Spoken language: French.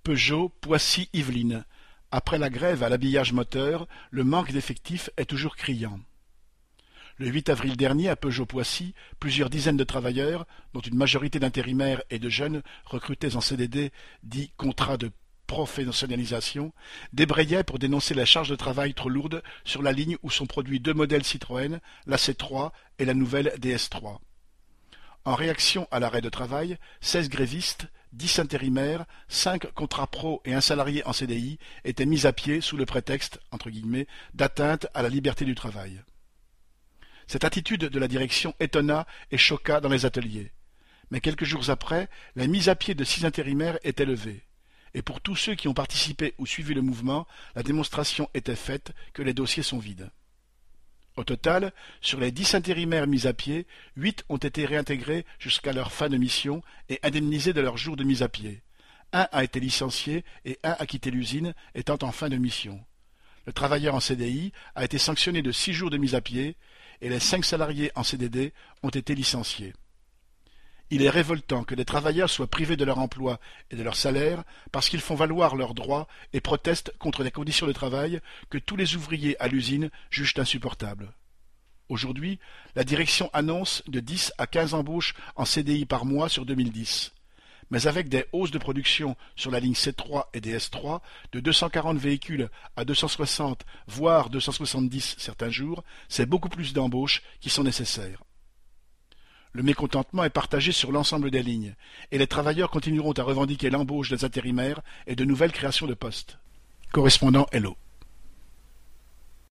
Peugeot, Poissy, Yvelines. Après la grève à l'habillage moteur, le manque d'effectifs est toujours criant. Le 8 avril dernier, à Peugeot-Poissy, plusieurs dizaines de travailleurs, dont une majorité d'intérimaires et de jeunes recrutés en CDD, dit contrat de professionnalisation, débrayaient pour dénoncer la charge de travail trop lourde sur la ligne où sont produits deux modèles Citroën, la C3 et la nouvelle DS3. En réaction à l'arrêt de travail, 16 grévistes, 10 intérimaires, 5 contrats pro et un salarié en CDI étaient mis à pied sous le prétexte, entre guillemets, d'atteinte à la liberté du travail. Cette attitude de la direction étonna et choqua dans les ateliers. Mais quelques jours après, la mise à pied de 6 intérimaires était levée. Et pour tous ceux qui ont participé ou suivi le mouvement, la démonstration était faite que les dossiers sont vides. Au total, sur les 10 intérimaires mis à pied, 8 ont été réintégrés jusqu'à leur fin de mission et indemnisés de leur jour de mise à pied. Un a été licencié et un a quitté l'usine, étant en fin de mission. Le travailleur en CDI a été sanctionné de 6 jours de mise à pied et les 5 salariés en CDD ont été licenciés. Il est révoltant que des travailleurs soient privés de leur emploi et de leur salaire parce qu'ils font valoir leurs droits et protestent contre des conditions de travail que tous les ouvriers à l'usine jugent insupportables. Aujourd'hui, la direction annonce de 10 à 15 embauches en CDI par mois sur 2010. Mais avec des hausses de production sur la ligne C3 et DS3 de 240 véhicules à 260, voire 270 certains jours, c'est beaucoup plus d'embauches qui sont nécessaires. Le mécontentement est partagé sur l'ensemble des lignes, et les travailleurs continueront à revendiquer l'embauche des intérimaires et de nouvelles créations de postes. Correspondant Hello.